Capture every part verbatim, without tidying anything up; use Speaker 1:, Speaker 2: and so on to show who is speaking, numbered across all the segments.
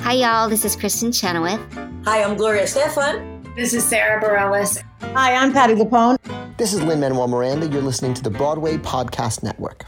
Speaker 1: Hi, y'all. This is Kristen Chenoweth.
Speaker 2: Hi, I'm Gloria Stefan.
Speaker 3: This is Sarah Bareilles.
Speaker 4: Hi, I'm Patti LuPone.
Speaker 5: This is Lin-Manuel Miranda. You're listening to the Broadway Podcast Network.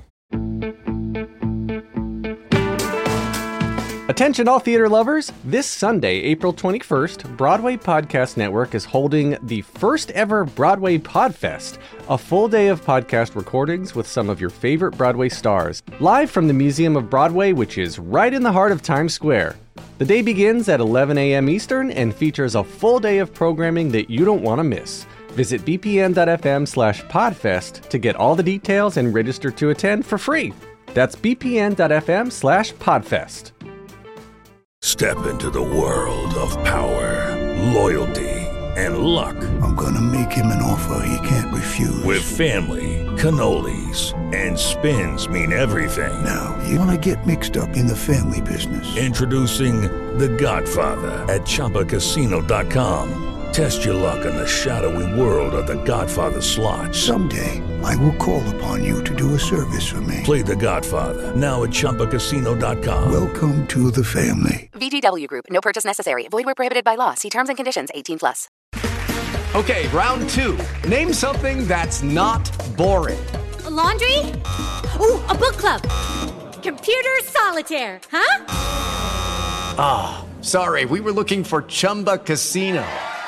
Speaker 6: Attention all theater lovers! This Sunday, April twenty-first, Broadway Podcast Network is holding the first ever Broadway Podfest, a full day of podcast recordings with some of your favorite Broadway stars, live from the Museum of Broadway, which is right in the heart of Times Square. The day begins at eleven a.m. Eastern and features a full day of programming that you don't want to miss. Visit bpn.fm slash podfest to get all the details and register to attend for free. That's bpn.fm slash podfest.
Speaker 7: Step into the world of power, loyalty, and luck.
Speaker 8: I'm gonna make him an offer he can't refuse.
Speaker 7: With family, cannolis, and spins mean everything.
Speaker 8: Now, you wanna get mixed up in the family business.
Speaker 7: Introducing The Godfather at Chumba Casino dot com. Test your luck in the shadowy world of The Godfather slot.
Speaker 8: Someday, I will call upon you to do a service for me.
Speaker 7: Play The Godfather, now at Chumba Casino dot com.
Speaker 8: Welcome to the family.
Speaker 9: V G W Group. No purchase necessary. Void where prohibited by law. See terms and conditions. eighteen plus.
Speaker 10: Okay, round two. Name something that's not boring.
Speaker 11: A laundry? Ooh, a book club. Computer solitaire, huh?
Speaker 10: Ah, oh, sorry. We were looking for Chumba Casino.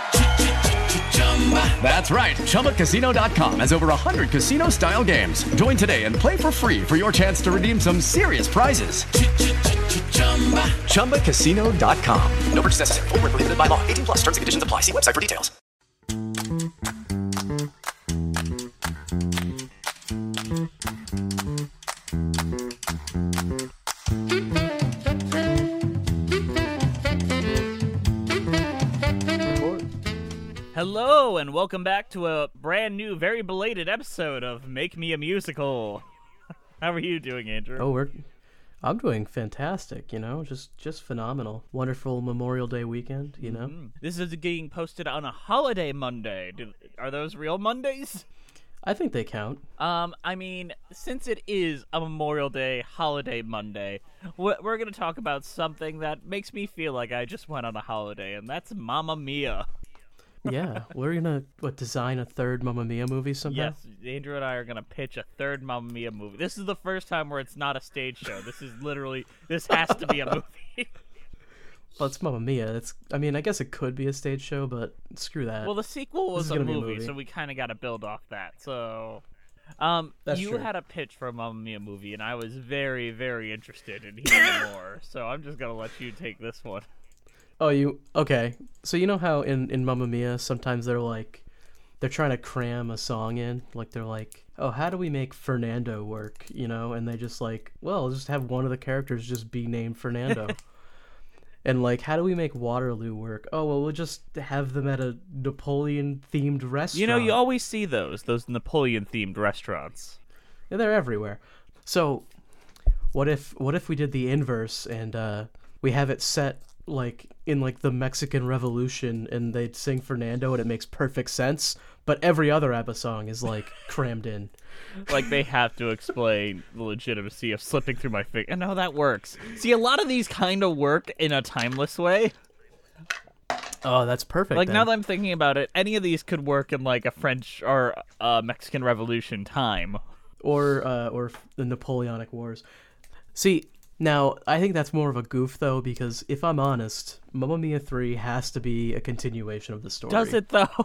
Speaker 10: That's right. Chumba Casino dot com has over one hundred casino-style games. Join today and play for free for your chance to redeem some serious prizes. Chumba Casino dot com. No purchase necessary. Void where prohibited by law. eighteen plus. Terms and conditions apply. See website for details.
Speaker 12: Hello, and welcome back to a brand new, very belated episode of Make Me a Musical. How are you doing, Andrew?
Speaker 13: Oh, we're, I'm doing fantastic, you know, just just phenomenal. Wonderful Memorial Day weekend, you know.
Speaker 12: Mm-hmm. This is getting posted on a holiday Monday. Do, are those real Mondays?
Speaker 13: I think they count.
Speaker 12: Um, I mean, since it is a Memorial Day holiday Monday, we're going to talk about something that makes me feel like I just went on a holiday, and that's Mamma Mia.
Speaker 13: Yeah, we're gonna what design a third Mamma Mia movie somehow.
Speaker 12: Yes, Andrew and I are gonna pitch a third Mamma Mia movie. This is the first time where it's not a stage show. This is literally this has to be a movie.
Speaker 13: Well, it's Mamma Mia. It's I mean, I guess it could be a stage show, but screw that.
Speaker 12: Well, the sequel was a movie,
Speaker 13: a movie,
Speaker 12: so we kind of got to build off that. So, um,
Speaker 13: That's
Speaker 12: you
Speaker 13: true.
Speaker 12: had a pitch for a Mamma Mia movie, and I was very, very interested in hearing more. So I'm just gonna let you take this one.
Speaker 13: Oh, you okay? So you know how in in Mamma Mia sometimes they're like, they're trying to cram a song in, like they're like, oh, how do we make Fernando work? You know, and they just like, well, just have one of the characters just be named Fernando. And like, how do we make Waterloo work? Oh, well, we'll just have them at a Napoleon-themed restaurant.
Speaker 12: You know, you always see those those Napoleon-themed restaurants.
Speaker 13: Yeah, they're everywhere. So, what if what if we did the inverse and uh, we have it set like in like the Mexican Revolution, and they'd sing Fernando, and it makes perfect sense. But every other ABBA song is like crammed in.
Speaker 12: Like they have to explain the legitimacy of slipping through my finger. And how that works. See, a lot of these kind of work in a timeless way.
Speaker 13: Oh, that's perfect.
Speaker 12: Like
Speaker 13: then.
Speaker 12: now that I'm thinking about it, any of these could work in like a French or uh, Mexican Revolution time,
Speaker 13: or uh, or the Napoleonic Wars. See. Now, I think that's more of a goof, though, because if I'm honest, Mamma Mia three has to be a continuation of the story.
Speaker 12: Does it, though?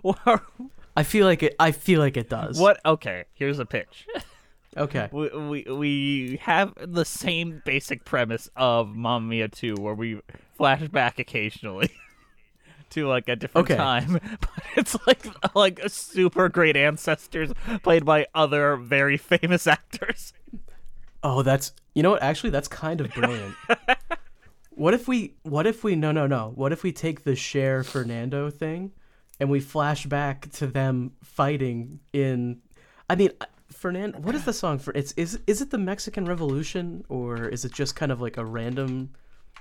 Speaker 13: I feel like it I feel like it does.
Speaker 12: What? Okay, here's a pitch.
Speaker 13: Okay.
Speaker 12: We, we we have the same basic premise of Mamma Mia two, where we flash back occasionally to, like, a different
Speaker 13: okay.
Speaker 12: time. But it's, like, like super great ancestors played by other very famous actors.
Speaker 13: Oh, that's you know what? Actually, that's kind of brilliant. What if we? What if we? No, no, no. What if we take the Cher Fernando thing, and we flash back to them fighting in? I mean, Fernando. What is the song for? It's is is it the Mexican Revolution, or is it just kind of like a random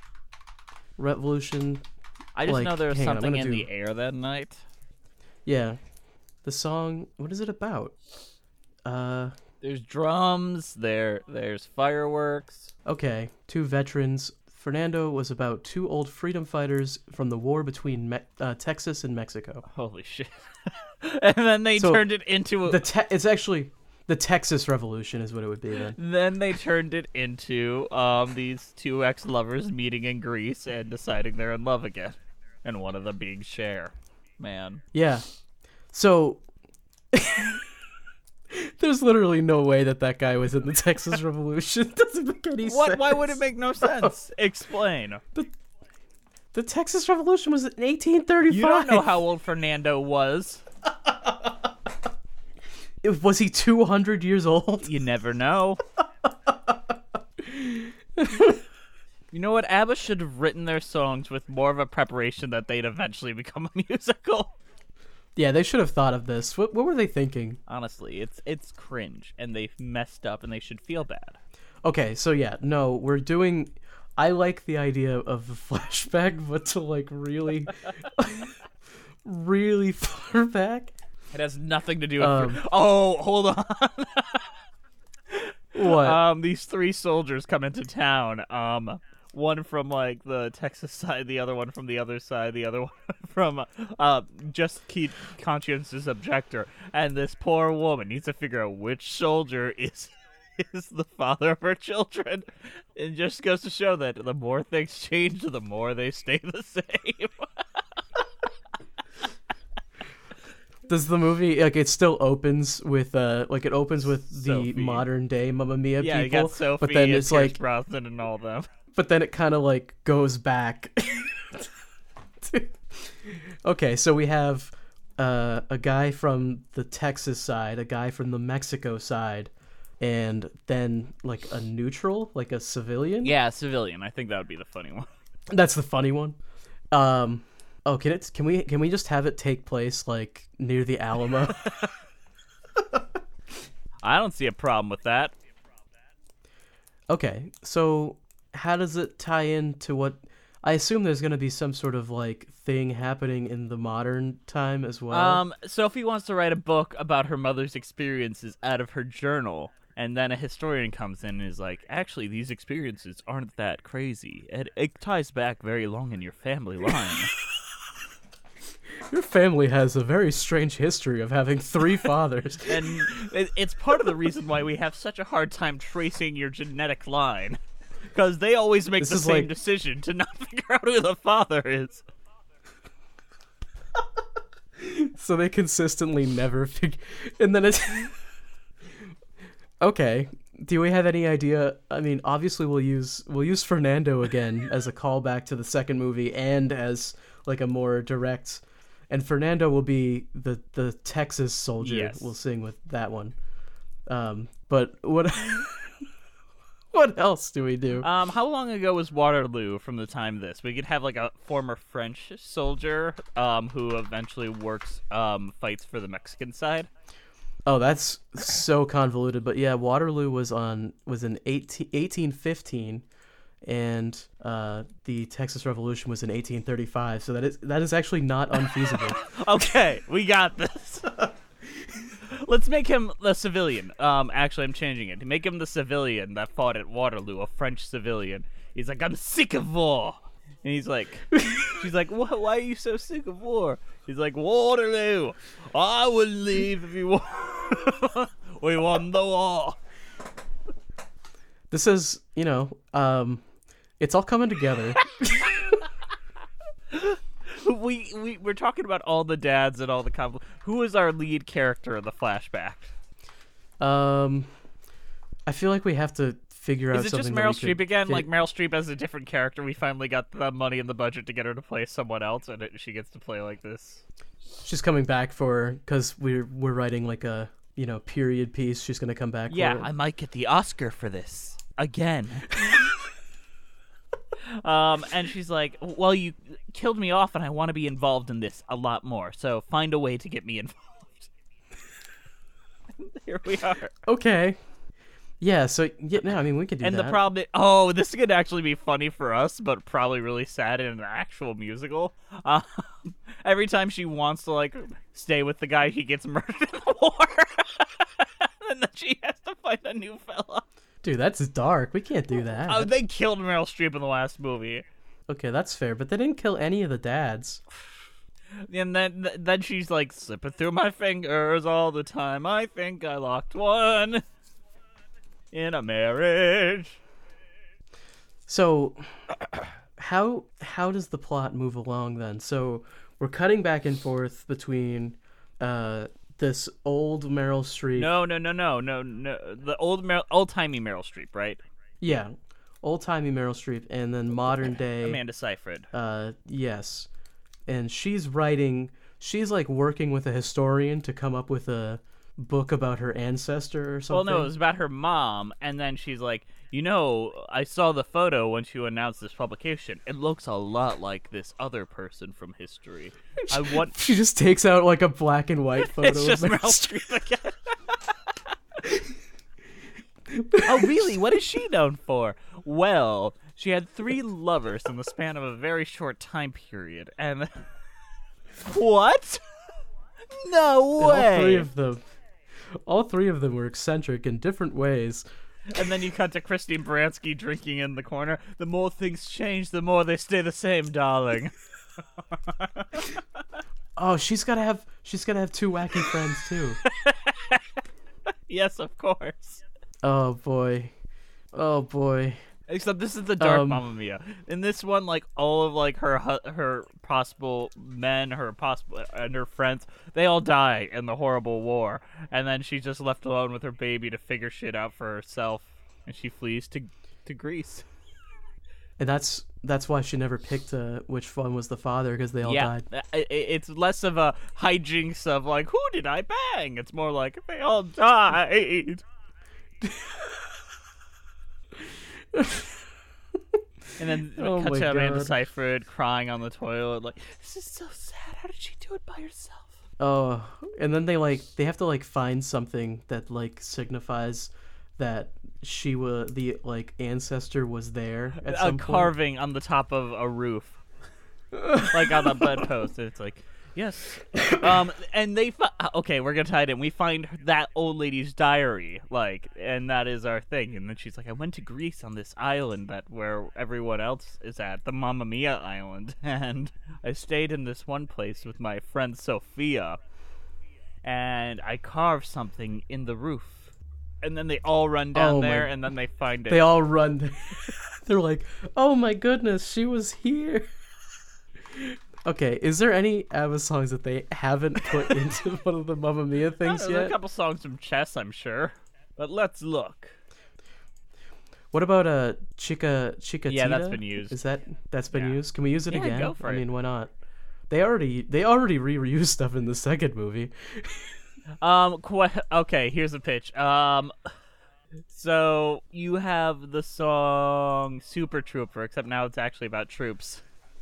Speaker 13: revolution?
Speaker 12: I just
Speaker 13: like,
Speaker 12: know there was something
Speaker 13: on,
Speaker 12: in
Speaker 13: do...
Speaker 12: the air that night.
Speaker 13: Yeah, the song. What is it about? Uh.
Speaker 12: There's drums, there there's fireworks.
Speaker 13: Okay, two veterans Fernando was about two old freedom fighters from the war between Me- uh, Texas and Mexico.
Speaker 12: Holy shit. And then they
Speaker 13: So,
Speaker 12: turned it into a...
Speaker 13: The te- It's actually the Texas Revolution is what it would be then.
Speaker 12: Then they turned it into um, these two ex-lovers meeting in Greece and deciding they're in love again. And one of them being Cher. Man.
Speaker 13: Yeah. So... There's literally no way that that guy was in the Texas Revolution. It doesn't make any
Speaker 12: What?
Speaker 13: sense.
Speaker 12: Why would it make no sense? Explain.
Speaker 13: The, the Texas Revolution was in eighteen thirty-five.
Speaker 12: You don't know how old Fernando was.
Speaker 13: It, was he two hundred years old?
Speaker 12: You never know. You know what? ABBA should have written their songs with more of a preparation that they'd eventually become a musical.
Speaker 13: Yeah, they should have thought of this. What, what were they thinking?
Speaker 12: Honestly, it's it's cringe, and they've messed up, and they should feel bad.
Speaker 13: Okay, so yeah, no, we're doing... I like the idea of the flashback, but to, like, really... really far back?
Speaker 12: It has nothing to do with...
Speaker 13: Um,
Speaker 12: oh, hold on.
Speaker 13: What?
Speaker 12: Um, these three soldiers come into town. Um, one from like the Texas side, the other one from the other side, the other one from uh, just keep conscientious objector. And this poor woman needs to figure out which soldier is is the father of her children. It just goes to show that the more things change, the more they stay the same.
Speaker 13: Does the movie, like, it still opens with, uh, like, it opens with the
Speaker 12: Sophie.
Speaker 13: modern day Mamma Mia
Speaker 12: Yeah,
Speaker 13: people,
Speaker 12: you got Sophie
Speaker 13: but then
Speaker 12: and
Speaker 13: it's
Speaker 12: Pierce
Speaker 13: like,
Speaker 12: Brosnan and all them.
Speaker 13: but then it kind of, like, goes back. to... Okay, so we have uh, a guy from the Texas side, a guy from the Mexico side, and then, like, a neutral, like a civilian?
Speaker 12: Yeah, civilian. I think that would be the funny one.
Speaker 13: That's the funny one. Um... Oh, can it? Can we? Can we just have it take place like near the Alamo?
Speaker 12: I don't see a problem with that.
Speaker 13: Okay, so how does it tie into what? I assume there's going to be some sort of like thing happening in the modern time as well.
Speaker 12: Um, Sophie wants to write a book about her mother's experiences out of her journal, and then a historian comes in and is like, "Actually, these experiences aren't that crazy. It it ties back very long in your family line."
Speaker 13: Your family has a very strange history of having three fathers.
Speaker 12: And it, it's part of the reason why we have such a hard time tracing your genetic line. Because they always make
Speaker 13: This
Speaker 12: the
Speaker 13: is
Speaker 12: same
Speaker 13: like-
Speaker 12: decision to not figure out who the father is.
Speaker 13: So they consistently never figure... And then it's... Okay, do we have any idea? I mean, obviously we'll use we'll use Fernando again as a callback to the second movie and as like a more direct... And Fernando will be the, the Texas soldier.
Speaker 12: Yes.
Speaker 13: We'll sing with that one. Um, but what what else do we do?
Speaker 12: Um, how long ago was Waterloo from the time of this? We could have like a former French soldier um, who eventually works, um, fights for the Mexican side.
Speaker 13: Oh, that's so convoluted. But yeah, Waterloo was on was in eighteen, eighteen fifteen. And uh, the Texas Revolution was in eighteen thirty-five, so that is that is actually not unfeasible.
Speaker 12: Okay, we got this. Let's make him the civilian. Um, actually, I'm changing it. Make him the civilian that fought at Waterloo, a French civilian. He's like, I'm sick of war. And he's like, she's like, what? Why are you so sick of war? He's like, Waterloo, I will leave if you want. We won the war.
Speaker 13: This is, you know, um, it's all coming together.
Speaker 12: we, we, we're talking about all the dads and all the compl- Who is our lead character in the flashback?
Speaker 13: Um, I feel like we have to figure out
Speaker 12: Is it
Speaker 13: something
Speaker 12: just
Speaker 13: that
Speaker 12: Meryl
Speaker 13: we could
Speaker 12: Streep again?
Speaker 13: fit-
Speaker 12: Like Meryl Streep as a different character. We finally got the money in the budget to get her to play someone else, and it, she gets to play like this.
Speaker 13: She's coming back for, because we're, we're writing like a, you know, period piece. She's going to come back
Speaker 12: Yeah,
Speaker 13: for it.
Speaker 12: I might get the Oscar for this. Again. um, and she's like, well, you killed me off and I want to be involved in this a lot more, so find a way to get me involved. Here we are.
Speaker 13: Okay. Yeah, so, yeah, no, I mean, we could do
Speaker 12: And
Speaker 13: that.
Speaker 12: the problem, oh, this could actually be funny for us, but probably really sad in an actual musical. Um, every time she wants to, like, stay with the guy, he gets murdered in the war. And then she has to find a new fella.
Speaker 13: Dude, that's dark. We can't do that.
Speaker 12: Oh, they killed Meryl Streep in the last movie.
Speaker 13: Okay, that's fair, but they didn't kill any of the dads.
Speaker 12: And then then she's like slipping through my fingers all the time. I think I locked one in a marriage.
Speaker 13: So, how how does the plot move along then? So we're cutting back and forth between uh, this old Meryl Streep.
Speaker 12: No, no, no, no, no, no. The old Mer- old timey Meryl Streep, right?
Speaker 13: Yeah, old timey Meryl Streep, and then modern day
Speaker 12: Amanda Seyfried.
Speaker 13: Uh, yes, and she's writing. She's like working with a historian to come up with a book about her ancestor or something.
Speaker 12: Well, no, it was about her mom, and then she's like, you know, I saw the photo when she announced this publication. It looks a lot like this other person from history. I want.
Speaker 13: She just takes out like a black and white photo.
Speaker 12: It's just
Speaker 13: of
Speaker 12: Meryl Streep again. Oh, really? What is she known for? Well, she had three lovers in the span of a very short time period, and what? No
Speaker 13: And
Speaker 12: way!
Speaker 13: all three of them, all three of them were eccentric in different ways.
Speaker 12: And then you cut to Christine Baranski drinking in the corner. The more things change, the more they stay the same, darling.
Speaker 13: Oh, she's gotta have she's gotta have two wacky friends too.
Speaker 12: Yes, of course.
Speaker 13: Oh boy, oh boy.
Speaker 12: Except this is the dark
Speaker 13: Um,
Speaker 12: Mamma Mia. In this one, like all of like her hu- her possible men, her possible and her friends, they all die in the horrible war, and then she's just left alone with her baby to figure shit out for herself, and she flees to to Greece.
Speaker 13: And that's that's why she never picked uh, which one was the father, because they all
Speaker 12: yeah,
Speaker 13: died.
Speaker 12: i- i- it's less of a hijinks of like who did I bang. It's more like they all died. And then
Speaker 13: Oh
Speaker 12: cut
Speaker 13: my
Speaker 12: to Amanda
Speaker 13: God.
Speaker 12: Seyfried crying on the toilet, like, this is so sad. How did she do it by herself?
Speaker 13: Oh, and then they like they have to like find something that like signifies that she was the like ancestor was there at
Speaker 12: A
Speaker 13: some point.
Speaker 12: carving on the top of a roof, like on the bedpost. It's like, yes. Um, and they fi- okay, we're gonna tie it in. We find that old lady's diary, like, and that is our thing. And then she's like, I went to Greece on this island that where everyone else is at, the Mamma Mia island, and I stayed in this one place with my friend Sophia, and I carved something in the roof. And then they all run down
Speaker 13: Oh my-
Speaker 12: there, and then they find it.
Speaker 13: They all run. They're like, "Oh my goodness, she was here." Okay, is there any ABBA songs that they haven't put into one of the Mamma Mia things
Speaker 12: There's
Speaker 13: yet?
Speaker 12: a couple songs from Chess, I'm sure. But let's look.
Speaker 13: What about uh, Chica Chica?
Speaker 12: Yeah, that's been used.
Speaker 13: Is that that's been
Speaker 12: Yeah.
Speaker 13: used? Can we use it
Speaker 12: Yeah,
Speaker 13: again?
Speaker 12: go for
Speaker 13: I
Speaker 12: it.
Speaker 13: mean, why not? They already they already re-reused stuff in the second movie.
Speaker 12: Um, qu- okay, here's a pitch. Um, so you have the song Super Trooper, except now it's actually about troops.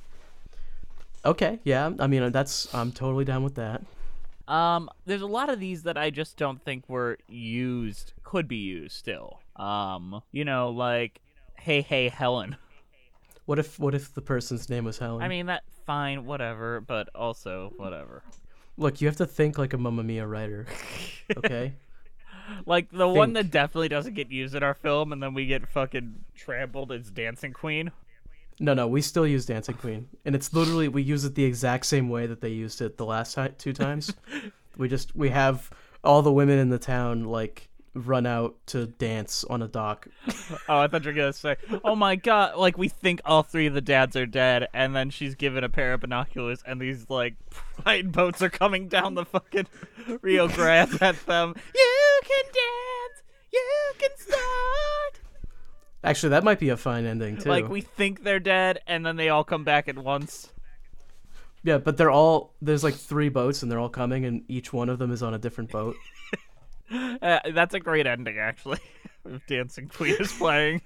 Speaker 13: Okay, yeah. I mean, that's I'm totally down with that.
Speaker 12: Um, there's a lot of these that I just don't think were used, could be used still. Um, you know, like, Hey Hey Helen.
Speaker 13: What if what if the person's name was Helen?
Speaker 12: I mean, that, fine, whatever, but also, whatever.
Speaker 13: Look, you have to think like a Mamma Mia writer, okay?
Speaker 12: Like, the one
Speaker 13: Think.
Speaker 12: that definitely doesn't get used in our film, and then we get fucking trampled, is Dancing Queen.
Speaker 13: No, no, we still use Dancing Queen, and it's literally we use it the exact same way that they used it the last ti- two times. we just we have all the women in the town like run out to dance on a dock.
Speaker 12: Oh, I thought you were gonna say, oh my god, like we think all three of the dads are dead, and then she's given a pair of binoculars, and these like flying boats are coming down the fucking Rio Grande at them. You can dance, you can start.
Speaker 13: Actually, that might be a fine ending too.
Speaker 12: Like we think they're dead, and then they all come back at once.
Speaker 13: Yeah, but they're all there's like three boats, and they're all coming, and each one of them is on a different boat.
Speaker 12: Uh, that's a great ending, actually. If Dancing Queen is playing.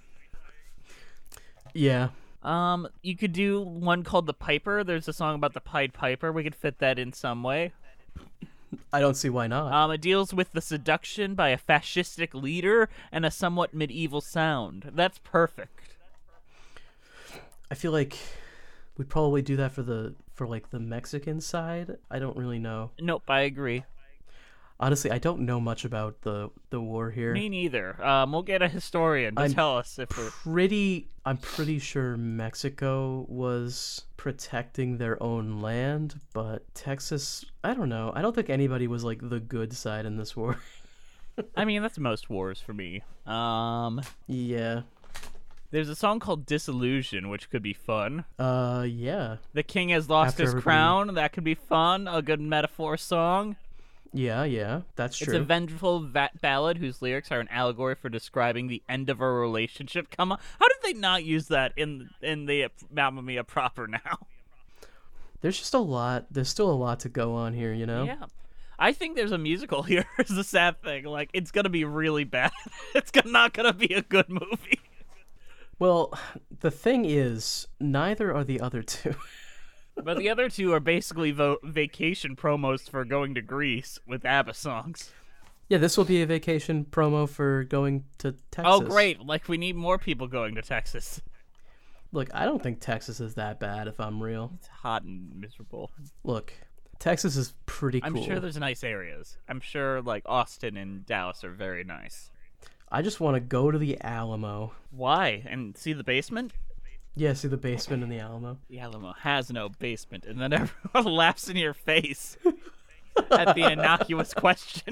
Speaker 13: Yeah.
Speaker 12: Um, you could do one called The Piper. There's a song about the Pied Piper. We could fit that in some way.
Speaker 13: I don't see why not.
Speaker 12: Um, it deals with the seduction by a fascistic leader and a somewhat medieval sound. That's perfect.
Speaker 13: I feel like we'd probably do that for the for like the Mexican side. I don't really know.
Speaker 12: Nope, I agree.
Speaker 13: Honestly, I don't know much about the the war here.
Speaker 12: Me neither. Um, we'll get a historian to
Speaker 13: I'm
Speaker 12: tell us if we're...
Speaker 13: pretty. I'm pretty sure Mexico was protecting their own land, but Texas. I don't know. I don't think anybody was like the good side in this war.
Speaker 12: I mean, that's most wars for me. Um,
Speaker 13: yeah.
Speaker 12: There's a song called Disillusion, which could be fun.
Speaker 13: Uh, yeah.
Speaker 12: The king has lost
Speaker 13: After
Speaker 12: his
Speaker 13: everybody-
Speaker 12: crown. That could be fun. A good metaphor song.
Speaker 13: Yeah, yeah, that's true.
Speaker 12: It's a vengeful va- ballad whose lyrics are an allegory for describing the end of a relationship. Come on, how did they not use that in in the Mamma Mia proper now?
Speaker 13: There's just a lot. There's still a lot to go on here, you know.
Speaker 12: Yeah, I think there's a musical here. Is the sad thing. Like, it's gonna be really bad. It's gonna, not gonna be a good movie.
Speaker 13: Well, the thing is, neither are the other two.
Speaker 12: But the other two are basically vo- vacation promos for going to Greece with ABBA songs.
Speaker 13: Yeah, this will be a vacation promo for going to Texas.
Speaker 12: Oh, great. Like, we need more people going to Texas.
Speaker 13: Look, I don't think Texas is that bad, if I'm real.
Speaker 12: It's hot and miserable.
Speaker 13: Look, Texas is pretty cool.
Speaker 12: I'm sure there's nice areas. I'm sure, like, Austin and Dallas are very nice.
Speaker 13: I just want to go to the Alamo.
Speaker 12: Why? And see the basement?
Speaker 13: Yeah, see the basement in the Alamo.
Speaker 12: The Alamo has no basement, and then everyone laughs in your face at the innocuous question.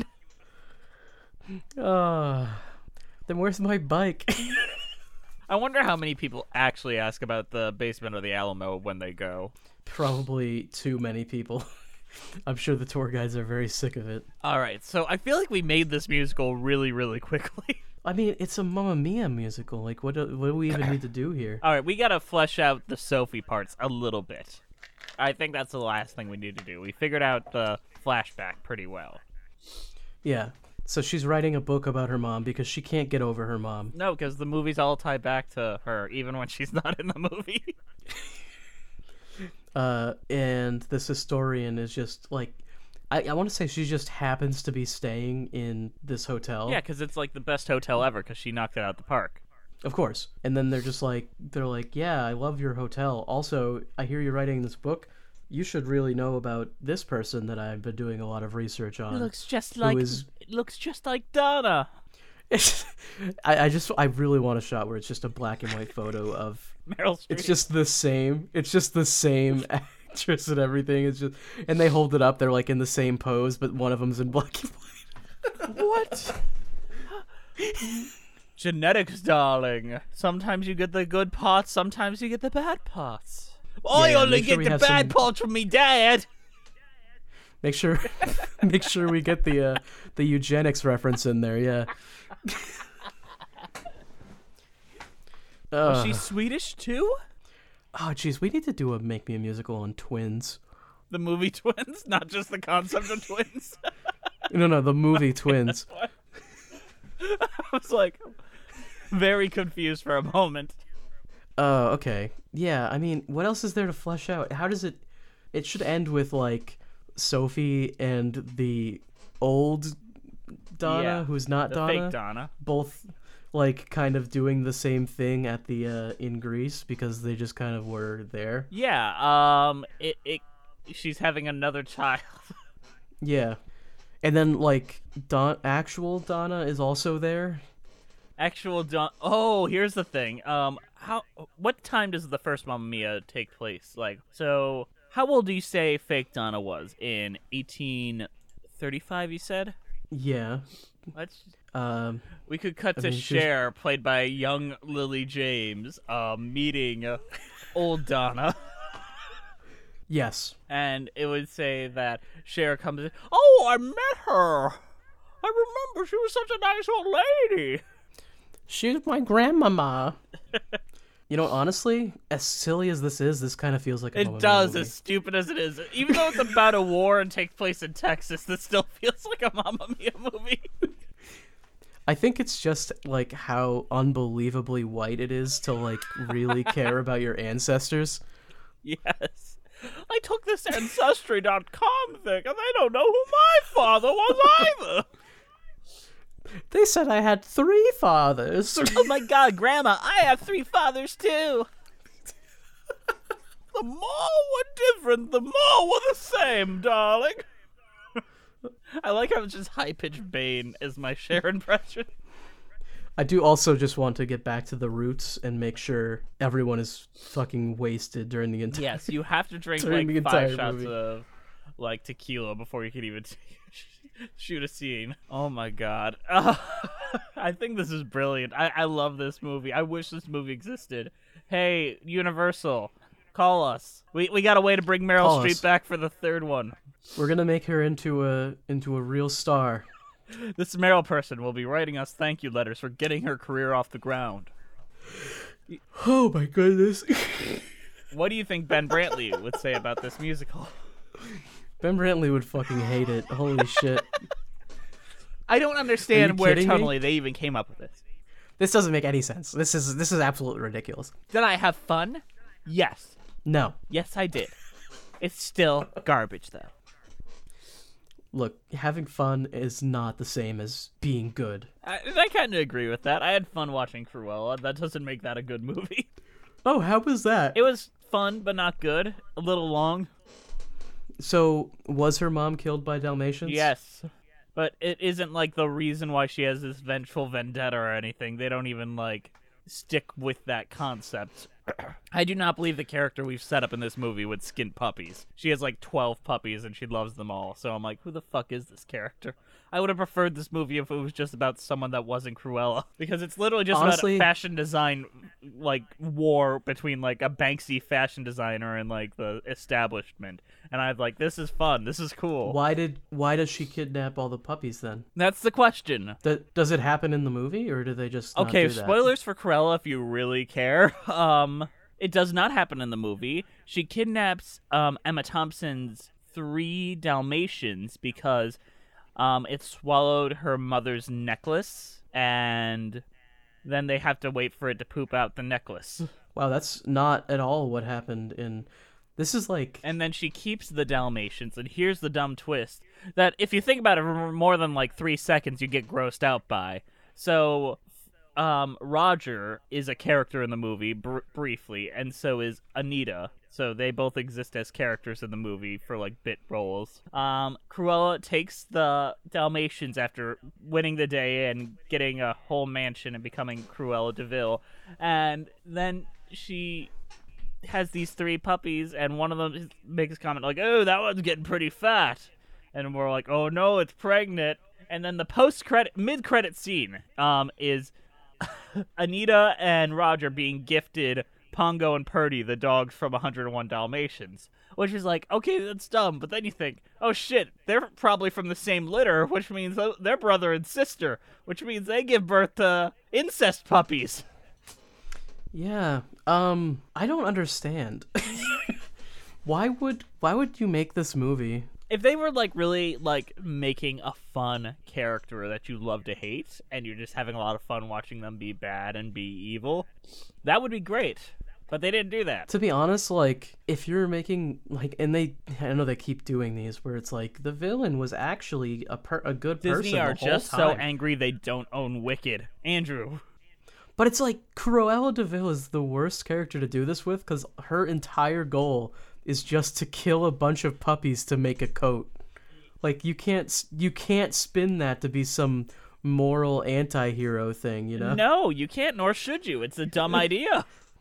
Speaker 13: Uh, then where's my bike?
Speaker 12: I wonder how many people actually ask about the basement of the Alamo when they go.
Speaker 13: Probably too many people. I'm sure the tour guides are very sick of it.
Speaker 12: All right, so I feel like we made this musical really, really quickly.
Speaker 13: I mean, it's a Mamma Mia musical. Like, what do, what do we even need to do here?
Speaker 12: All right, we got to flesh out the Sophie parts a little bit. I think that's the last thing we need to do. We figured out the flashback pretty well.
Speaker 13: Yeah. So she's writing a book about her mom because she can't get over her mom.
Speaker 12: No, because the movies all tie back to her, even when she's not in the movie.
Speaker 13: uh, and this historian is just like... I, I want to say she just happens to be staying in this hotel.
Speaker 12: Yeah, because it's like the best hotel ever because she knocked it out the park.
Speaker 13: Of course. And then they're just like, they're like, yeah, I love your hotel. Also, I hear you're writing this book. You should really know about this person that I've been doing a lot of research on.
Speaker 12: It looks just like
Speaker 13: is...
Speaker 12: it looks just like Donna.
Speaker 13: I, I just I really want a shot where it's just a black and white photo of
Speaker 12: Meryl Streep.
Speaker 13: It's just the same. It's just the same actress and everything. It's just, and they hold it up. They're like in the same pose, but one of them's in black and white.
Speaker 12: What? Genetics, darling. Sometimes you get the good parts, sometimes you get the bad parts. I
Speaker 13: yeah,
Speaker 12: only
Speaker 13: sure
Speaker 12: get the bad some... parts from me dad.
Speaker 13: Make sure, make sure we get the uh, the eugenics reference in there. Yeah.
Speaker 12: Was she Swedish too?
Speaker 13: Oh, jeez, we need to do a Make Me a Musical on twins.
Speaker 12: The movie Twins, not just the concept of twins.
Speaker 13: No, no, the movie Twins.
Speaker 12: I was like very confused for a moment.
Speaker 13: Oh, uh, okay. Yeah, I mean, what else is there to flesh out? How does it... It should end with, like, Sophie and the old Donna,
Speaker 12: yeah,
Speaker 13: who's not
Speaker 12: the
Speaker 13: Donna.
Speaker 12: fake Donna.
Speaker 13: Both, like, kind of doing the same thing at the, uh, in Greece, because they just kind of were there.
Speaker 12: Yeah, um, it, it, she's having another child.
Speaker 13: Yeah. And then, like, Don, actual Donna is also there.
Speaker 12: Actual Don. Oh, here's the thing. Um, how? What time does the first Mamma Mia take place? Like, so how old do you say fake Donna was in eighteen thirty-five? You said.
Speaker 13: Yeah.
Speaker 12: Let's.
Speaker 13: Um.
Speaker 12: We could cut
Speaker 13: I
Speaker 12: to
Speaker 13: mean,
Speaker 12: Cher, she's... played by young Lily James, uh, meeting uh, old Donna.
Speaker 13: Yes.
Speaker 12: And it would say that Cher comes in. Oh, I met her. I remember she was such a nice old lady.
Speaker 13: She's my grandmama. You know, honestly, as silly as this is, this kind of feels like a
Speaker 12: It
Speaker 13: Mamma
Speaker 12: does,
Speaker 13: Mia
Speaker 12: as stupid as it is. Even though it's about a war and takes place in Texas, this still feels like a Mamma Mia movie.
Speaker 13: I think it's just, like, how unbelievably white it is to, like, really care about your ancestors.
Speaker 12: Yes. I took this Ancestry dot com thing, and they don't know who my father was either.
Speaker 13: They said I had three fathers.
Speaker 12: Oh my god, Grandma, I have three fathers too. The more were different, the more were the same, darling. I like how it's just high-pitched Bane as my Cher impression.
Speaker 13: I do also just want to get back to the roots and make sure everyone is fucking wasted during the entire.
Speaker 12: Yes, you have to drink
Speaker 13: during
Speaker 12: like
Speaker 13: the
Speaker 12: five
Speaker 13: entire
Speaker 12: shots
Speaker 13: movie.
Speaker 12: of like tequila before you can even shoot a scene. Oh my god. Uh, I think this is brilliant. I, I love this movie. I wish this movie existed. Hey, Universal, call us. We we got a way to bring Meryl
Speaker 13: Call
Speaker 12: Streep
Speaker 13: us.
Speaker 12: back for the third one.
Speaker 13: We're gonna make her into a into a real star.
Speaker 12: This Meryl person will be writing us thank you letters for getting her career off the ground.
Speaker 13: Oh my goodness.
Speaker 12: What do you think Ben Brantley would say about this musical?
Speaker 13: Ben Brantley would fucking hate it. Holy shit.
Speaker 12: I don't
Speaker 13: Are
Speaker 12: understand
Speaker 13: you
Speaker 12: where
Speaker 13: kidding me?
Speaker 12: tonally they even came up with this.
Speaker 13: This doesn't make any sense. This is this is absolutely ridiculous.
Speaker 12: Did I have fun? Yes.
Speaker 13: No.
Speaker 12: Yes, I did. It's still garbage, though.
Speaker 13: Look, having fun is not the same as being good.
Speaker 12: I, I kind of agree with that. I had fun watching Cruella. That doesn't make that a good movie.
Speaker 13: Oh, how was that?
Speaker 12: It was fun, but not good. A little long.
Speaker 13: So, was her mom killed by Dalmatians?
Speaker 12: Yes. But it isn't, like, the reason why she has this vengeful vendetta or anything. They don't even, like, stick with that concept. I do not believe the character we've set up in this movie would skin puppies. She has like twelve puppies and she loves them all. So I'm like, who the fuck is this character? I would have preferred this movie if it was just about someone that wasn't Cruella. Because it's literally just
Speaker 13: Honestly,
Speaker 12: about a fashion design, like, war between, like, a Banksy fashion designer and, like, the establishment. And I was like, this is fun. This is cool.
Speaker 13: Why did why does she kidnap all the puppies then?
Speaker 12: That's the question.
Speaker 13: Th- does it happen in the movie, or do they just not
Speaker 12: Okay,
Speaker 13: do that?
Speaker 12: spoilers for Cruella if you really care. Um, it does not happen in the movie. She kidnaps um, Emma Thompson's three Dalmatians because um, it swallowed her mother's necklace, and then they have to wait for it to poop out the necklace.
Speaker 13: Wow, that's not at all what happened in... This is like...
Speaker 12: And then she keeps the Dalmatians, and here's the dumb twist, that if you think about it for more than like three seconds, you get grossed out by. So... Um, Roger is a character in the movie, br- briefly, and so is Anita. So they both exist as characters in the movie for, like, bit roles. Um, Cruella takes the Dalmatians after winning the day and getting a whole mansion and becoming Cruella de Vil. And then she has these three puppies, and one of them makes a comment like, oh, that one's getting pretty fat. And we're like, oh, no, it's pregnant. And then the post-credit, mid-credit scene um, is... Anita and Roger being gifted Pongo and Purdy, the dogs from one oh one Dalmatians, which is like, okay, that's dumb, but then you think, oh shit, they're probably from the same litter, which means they're brother and sister, which means they give birth to incest puppies.
Speaker 13: Yeah, um, I don't understand. Why would why would you make this movie?
Speaker 12: If they were, like, really, like, making a fun character that you love to hate, and you're just having a lot of fun watching them be bad and be evil, that would be great. But they didn't do that.
Speaker 13: To be honest, like, if you're making, like, and they, I know they keep doing these, where it's like, the villain was actually a per, a good person
Speaker 12: Disney are
Speaker 13: the whole
Speaker 12: just so
Speaker 13: time.
Speaker 12: angry they don't own Wicked. Andrew.
Speaker 13: But it's like, Cruella de Vil is the worst character to do this with, because her entire goal is just to kill a bunch of puppies to make a coat. Like, you can't you can't spin that to be some moral anti-hero thing, you know?
Speaker 12: No, you can't, nor should you. It's a dumb idea.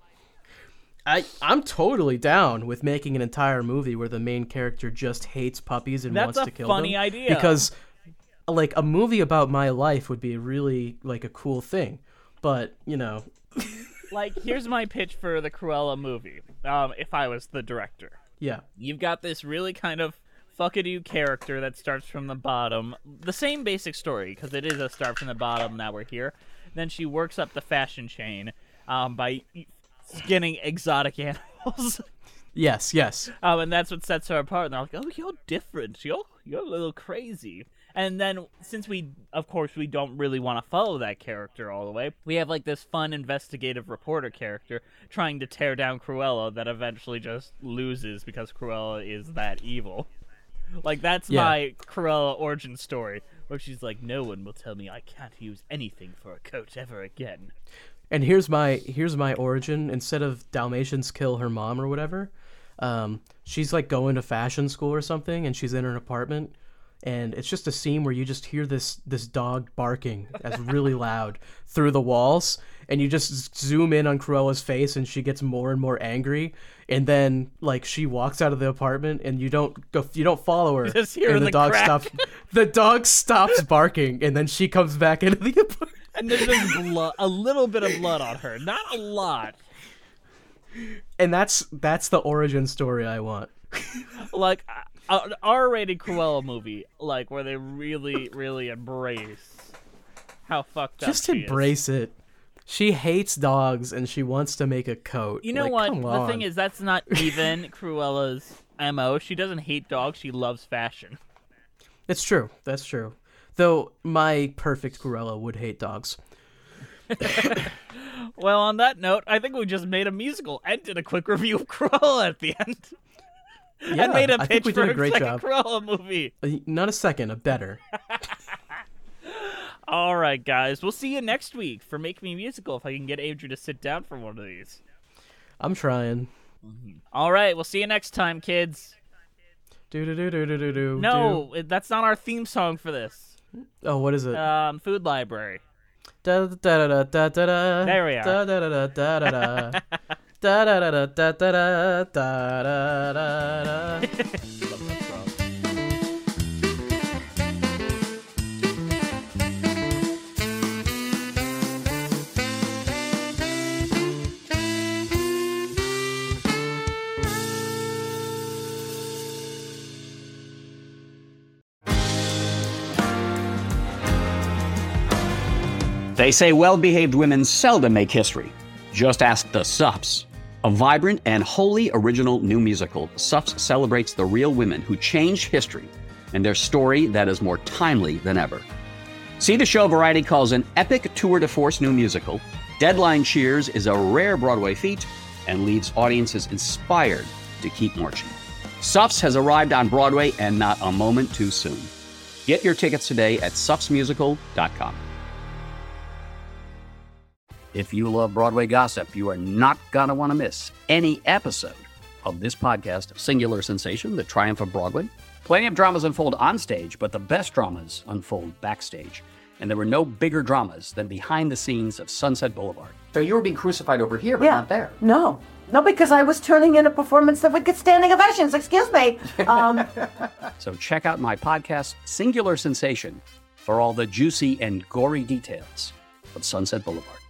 Speaker 13: I, I'm totally down with making an entire movie where the main character just hates puppies and
Speaker 12: That's
Speaker 13: wants
Speaker 12: a
Speaker 13: to kill
Speaker 12: funny
Speaker 13: them.
Speaker 12: idea.
Speaker 13: Because, like, a movie about my life would be really, like, a cool thing. But, you know...
Speaker 12: Like, here's my pitch for the Cruella movie, um, if I was the director.
Speaker 13: Yeah.
Speaker 12: You've got this really kind of fuckadoo character that starts from the bottom. The same basic story, because it is a start from the bottom, now we're here. Then she works up the fashion chain um, by skinning exotic animals.
Speaker 13: Yes, yes.
Speaker 12: Um, and that's what sets her apart. And they're like, oh, you're different. You're, you're a little crazy. And then, since we, of course, we don't really want to follow that character all the way, we have, like, this fun investigative reporter character trying to tear down Cruella that eventually just loses because Cruella is that evil. Like, that's
Speaker 13: Yeah.
Speaker 12: my Cruella origin story, where she's like, no one will tell me I can't use anything for a coat ever again.
Speaker 13: And here's my here's my origin. Instead of Dalmatians kill her mom or whatever, um, she's, like, going to fashion school or something, and she's in her apartment. and it's just a scene where you just hear this this dog barking as really loud through the walls, and you just zoom in on Cruella's face, and she gets more and more angry, and then like she walks out of the apartment, and you don't go, you don't follow her,
Speaker 12: just hear
Speaker 13: and the,
Speaker 12: the
Speaker 13: dog
Speaker 12: crack.
Speaker 13: stops. The dog stops barking, and then she comes back into the apartment.
Speaker 12: And there's just blood, a little bit of blood on her, not a lot.
Speaker 13: And that's that's the origin story I want.
Speaker 12: Like a- an R-rated Cruella movie, like where they really, really embrace how fucked up
Speaker 13: Just
Speaker 12: she
Speaker 13: embrace
Speaker 12: is.
Speaker 13: it. She hates dogs, and she wants to make a coat.
Speaker 12: You know
Speaker 13: Like,
Speaker 12: what?
Speaker 13: come
Speaker 12: The
Speaker 13: on.
Speaker 12: thing is, that's not even Cruella's M O. She doesn't hate dogs. She loves fashion.
Speaker 13: It's true. That's true. Though my perfect Cruella would hate dogs.
Speaker 12: Well, on that note, I think we just made a musical and did a quick review of Cruella at the end.
Speaker 13: Yeah,
Speaker 12: and made a
Speaker 13: I
Speaker 12: pitch
Speaker 13: think we
Speaker 12: for
Speaker 13: did a
Speaker 12: a
Speaker 13: great
Speaker 12: second
Speaker 13: job.
Speaker 12: Cruella movie.
Speaker 13: Uh, Not a second, a better.
Speaker 12: All right, guys. We'll see you next week for Make Me a Musical if I can get Adrian to sit down for one of these.
Speaker 13: I'm trying.
Speaker 12: All right. We'll see you next time, kids.
Speaker 13: Do do do do do do do.
Speaker 12: No, it- that's not our theme song for this.
Speaker 13: Oh, what is it?
Speaker 12: Um, Food Library.
Speaker 13: Da da da da da da da.
Speaker 12: There we are.
Speaker 13: Da da da da da da da. Da da da da da da da da da da.
Speaker 3: They say well-behaved women seldom make history. Just ask the Sups. A vibrant and wholly original new musical, Sups celebrates the real women who changed history and their story that is more timely than ever. See the show Variety calls an epic tour de force new musical. Deadline cheers is a rare Broadway feat and leaves audiences inspired to keep marching. Sups has arrived on Broadway and not a moment too soon. Get your tickets today at sups musical dot com. If you love Broadway gossip, you are not going to want to miss any episode of this podcast, Singular Sensation, The Triumph of Broadway. Plenty of dramas unfold on stage, but the best dramas unfold backstage. And there were no bigger dramas than behind the scenes of Sunset Boulevard. So you were being crucified over here, but
Speaker 2: Yeah.
Speaker 3: not there.
Speaker 2: No. No, because I was turning in a performance that would get standing ovations. Excuse me. Um,
Speaker 3: So check out my podcast, Singular Sensation, for all the juicy and gory details of Sunset Boulevard.